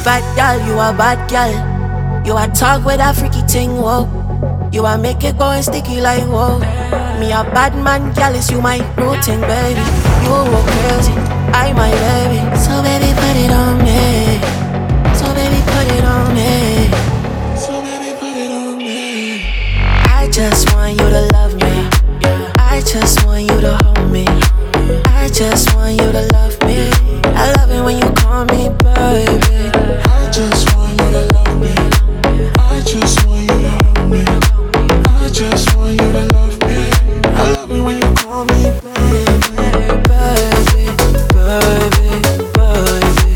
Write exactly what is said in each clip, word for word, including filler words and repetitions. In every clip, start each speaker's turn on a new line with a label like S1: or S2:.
S1: bad gal, you a bad gal. You a talk with a freaky thing, whoa. You a make it go and sticky like whoa. Me a bad man, gal, is you my routine, baby. You go crazy, I my baby. So baby, put it on me. So baby, put it on me. So baby, put it on me. I just want you to love me. I just want you to hold me. I just want you to love me. I love it when you call me baby. I just want you to love me. I just want you to hold me. I just want you to love me. I love it when you call me baby. Baby, baby, baby.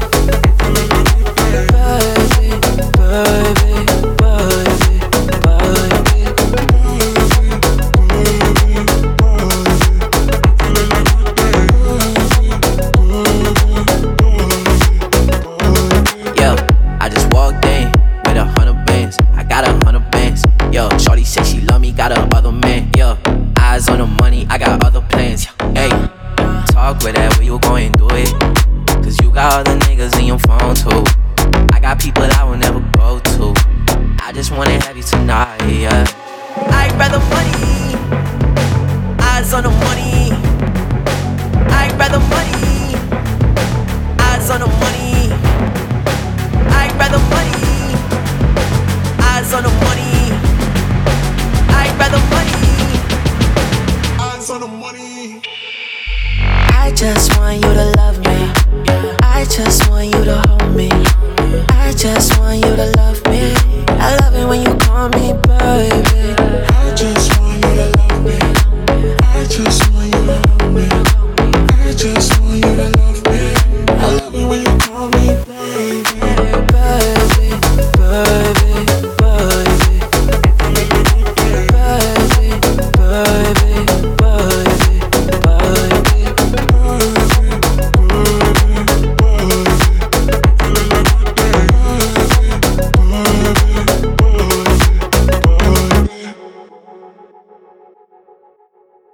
S1: Baby, baby, baby, baby. Yo, I just walked in with a hundred bands. I got a hundred bands. Yo, shorty say she love me, got a other man. Yo, eyes on the money, I got other plans. Hey, talk with that, where you going, do it? Cause you got other niggas in your phone too. I got people I will never go to. I just wanna have you tonight, yeah. I'd rather money, eyes on the money. I'd rather money, eyes on the money. I'd rather money, eyes on the money. I'd rather money, eyes on the money. I just want you to love me. I just want you to hold me. I just want you to love me. I love it when you call me baby. I just want you to love me. I just want you to hold me. I just want you to love me. I love it when you call me baby.